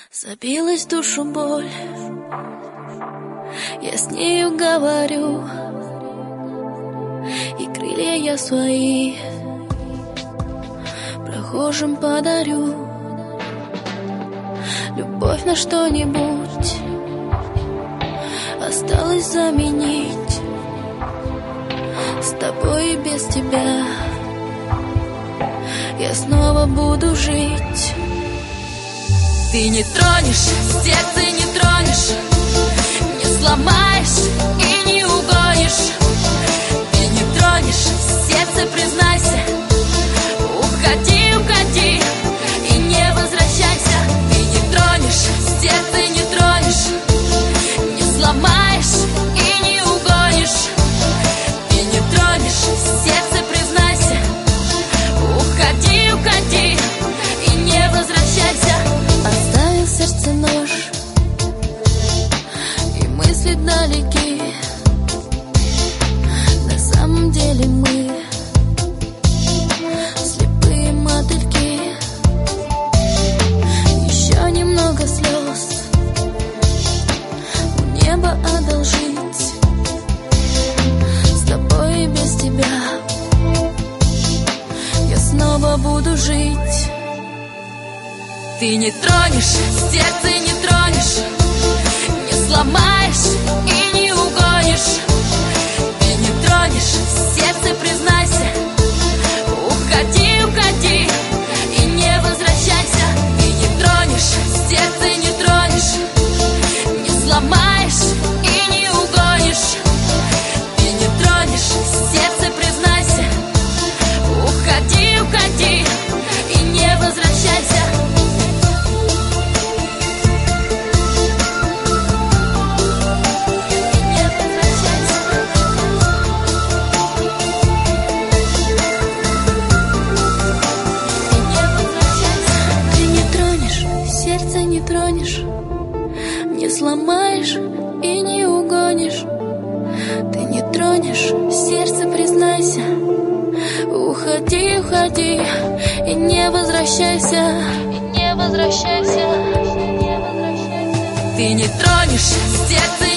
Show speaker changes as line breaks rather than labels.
Забилась в душу боль, я с нею говорю, и крылья я свои прохожим подарю. Любовь на что-нибудь осталось заменить, с тобой и без тебя я снова буду жить. Ты не тронешь, сердце не тронешь, не сломаешь и не угонишь. Ты не тронешь, сердце признайся, уходи, уходи и не возвращайся. Ты не тронешь, сердце не тронешь, не сломаешь и не угонишь. Ты не тронешь, сердце признайся, уходи, уходи и не возвращайся. Оставил в сердце нож, и мысли далеки. На самом деле мы слепые мотыльки. Еще немного слез у неба одолжить, с тобой и без тебя я снова буду жить. Ты не тронешь, сердце не тронешь, не сломаешь и не угонишь. Ты не тронешь, сердце признайся, уходи, уходи и не возвращайся. Ты не тронешь, сердце не тронешь, не сломаешь и не угонишь. Ты не тронешь, сердце признайся, уходи, уходи и не возвращайся. Не тронешь, не сломаешь и не угонишь. Ты не тронешь, сердце признайся, уходи, уходи и не возвращайся. И не возвращайся. Ты не тронешь, сердце